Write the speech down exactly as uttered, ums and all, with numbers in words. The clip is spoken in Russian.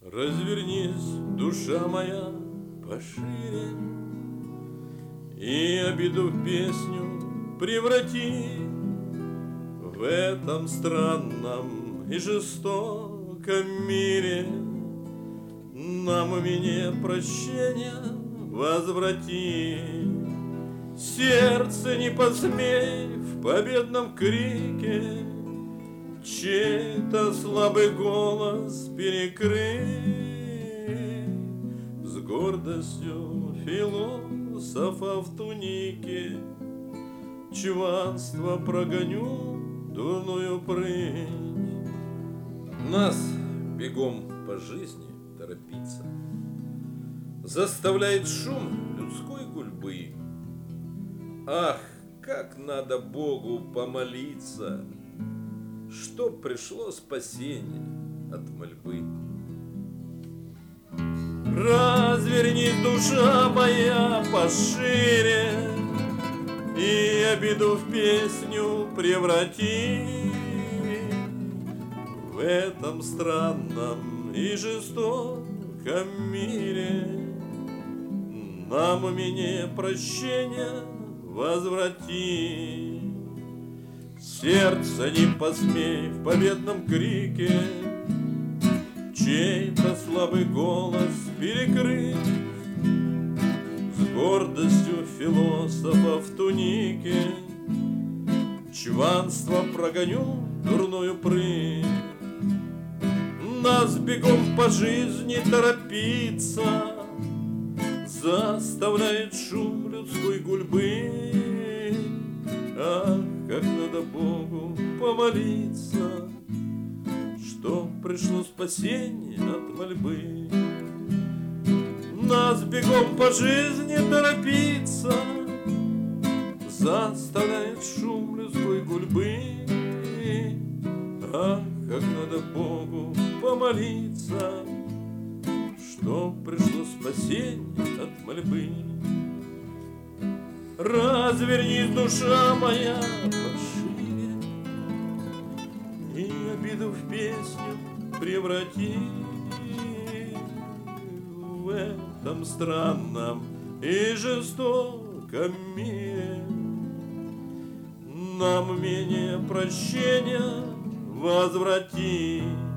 Развернись, душа моя, пошире, и обиду в песню преврати. В этом странном и жестоком мире нам у меня прощения возврати. Сердце не посмей в победном крике чей-то слабый голос перекрыть. С гордостью философа в тунике чванство прогоню, дурную прыть. Нас бегом по жизни торопиться заставляет шум людской гульбы. Ах, как надо Богу помолиться, чтоб пришло спасение от мольбы. Развернись, душа моя, пошире, и обиду в песню преврати. В этом странном и жестоком мире нам у меня прощения возврати. Сердце не посмей в победном крике чей-то слабый голос перекрыть. С гордостью философа в тунике чванство прогоню, дурную прыть. Нас бегом по жизни торопиться заставляет шум людской гульбы. Ах, как надо Богу помолиться, чтоб пришло спасение от мольбы. Нас бегом по жизни торопиться заставляет шум людской гульбы. Ах, как надо Богу помолиться, чтоб пришло спасение от мольбы. Развернись, душа моя, пошире, и обиду в песню преврати. В этом странном и жестоком мире нам менее прощения возврати.